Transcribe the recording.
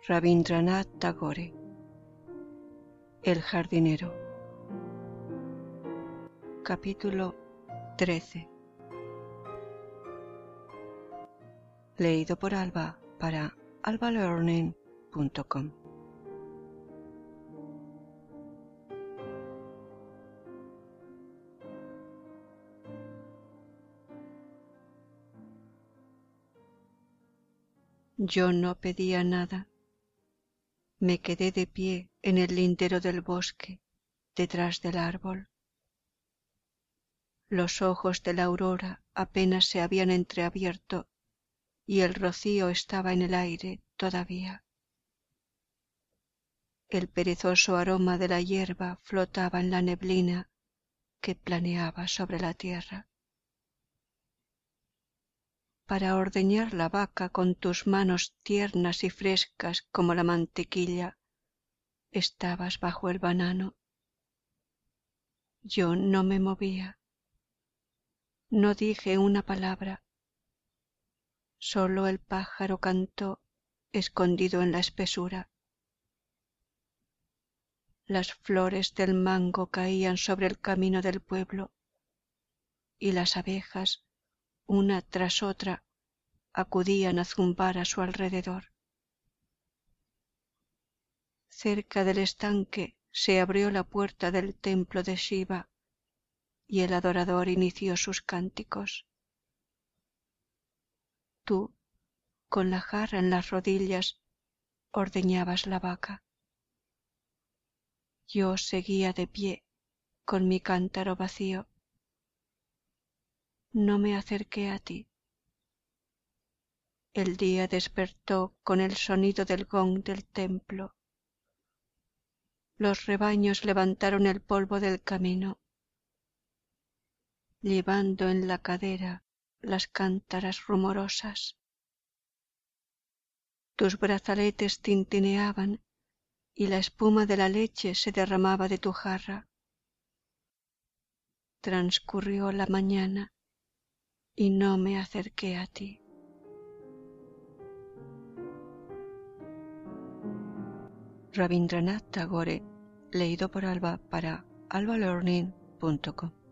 Rabindranath Tagore. El jardinero. Capítulo 13. Leído por Alba para albalearning.com. Yo no pedía nada. Me quedé de pie en el lindero del bosque, detrás del árbol. Los ojos de la aurora apenas se habían entreabierto y el rocío estaba en el aire todavía. El perezoso aroma de la hierba flotaba en la neblina que planeaba sobre la tierra. Para ordeñar la vaca con tus manos tiernas y frescas como la mantequilla, estabas bajo el banano. Yo no me movía. No dije una palabra. Solo el pájaro cantó escondido en la espesura. Las flores del mango caían sobre el camino del pueblo y las abejas, una tras otra, acudían a zumbar a su alrededor. Cerca del estanque se abrió la puerta del templo de Shiva y el adorador inició sus cánticos. Tú, con la jarra en las rodillas, ordeñabas la vaca. Yo seguía de pie con mi cántaro vacío. No me acerqué a ti. El día despertó con el sonido del gong del templo. Los rebaños levantaron el polvo del camino, llevando en la cadera las cántaras rumorosas. Tus brazaletes tintineaban y la espuma de la leche se derramaba de tu jarra. Transcurrió la mañana y no me acerqué a ti. Rabindranath Tagore, leído por Alba para albalearning.com.